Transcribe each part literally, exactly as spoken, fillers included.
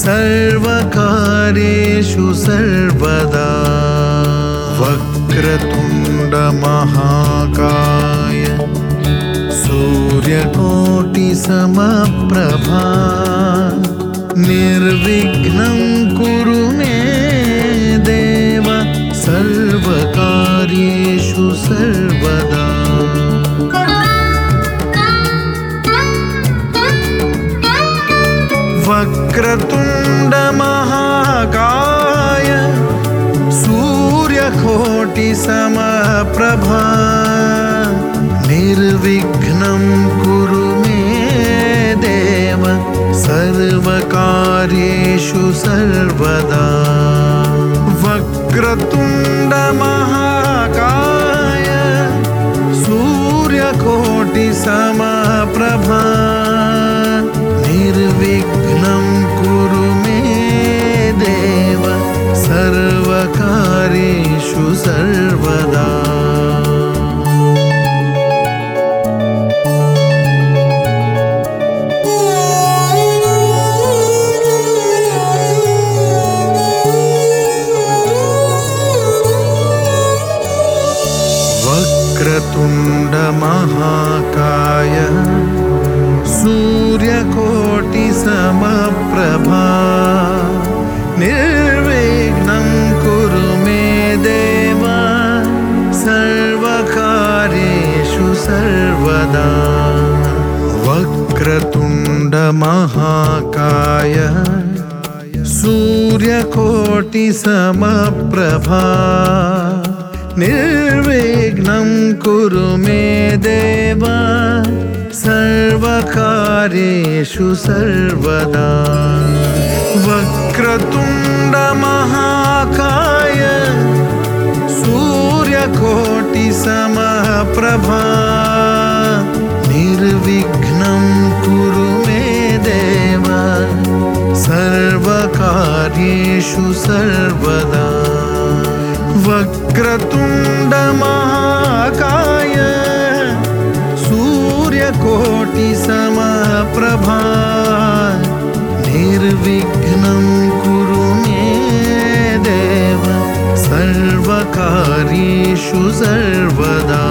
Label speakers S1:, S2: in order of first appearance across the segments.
S1: सर्वकार्येषु सर्वदा वक्रतुण्ड महाकाय सूर्यकोटिसमप्रभा निर्विघ्नं कुरु मे देव सर्वकार्येषु सर्वदा। वक्रतुण्ड महाकाय सूर्यकोटिसमप्रभा निर्विघ्नं कुरु मे देव सर्वकार्येषु सर्वदा। वक्रतुण्ड महाकाय सूर्यकोटिसमप्रभा निर्विघ्नं कुरु मे देव सर्वकार्येषु सर्वदा। वक्रतुण्ड महाकाय सूर्यकोटिसमप्रभा निर्विघ्नं कुरु मे देव सर्वकार्येषु सर्वदा। वक्रतुण्ड महाकाय सूर्यकोटिसमप्रभा निर्विघ्नं कुरु मे देव सर्वकार्येषु सर्वदा। वक्रतुण्ड महाकाय सूर्यकोटिसमप्रभा निर्विघ्नं कुरु मे देव सर्वकार्येषु सर्वदा। वक्रतुण्ड महाकाय सूर्यकोटिसमप्रभा निर्विघ्नं कुरु मे देव सर्वकार्येषु सर्वदा।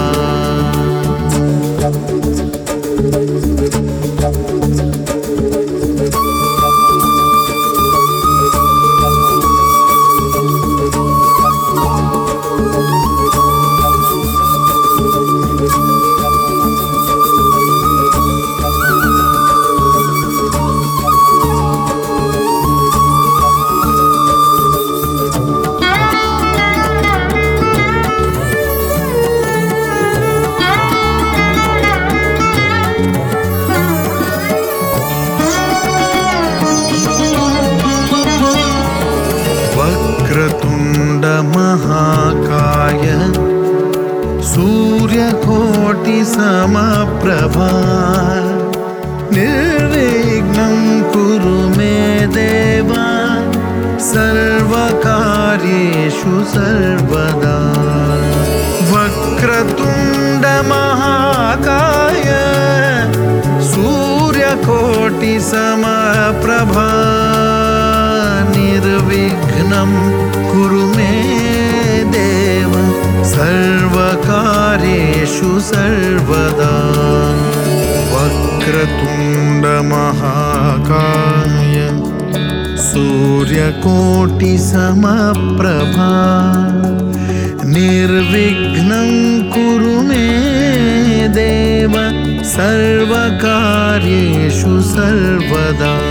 S1: वक्रतुण्ड महाकाय सूर्यकोटिसमप्रभा निर्विघ्नं कुरु मे देव सर्वकार्येषु सर्वदा। वक्रतुण्ड महाकाय सूर्यकोटिसमप्रभा निर्विघ्नं कुरु मे देव सर्वकार्येषु सर्वदा। वक्रतुण्ड महाकाय सूर्यकोटिसमप्रभा निर्विघ्नं कुरु मे देव सर्वकार्येषु सर्वदा।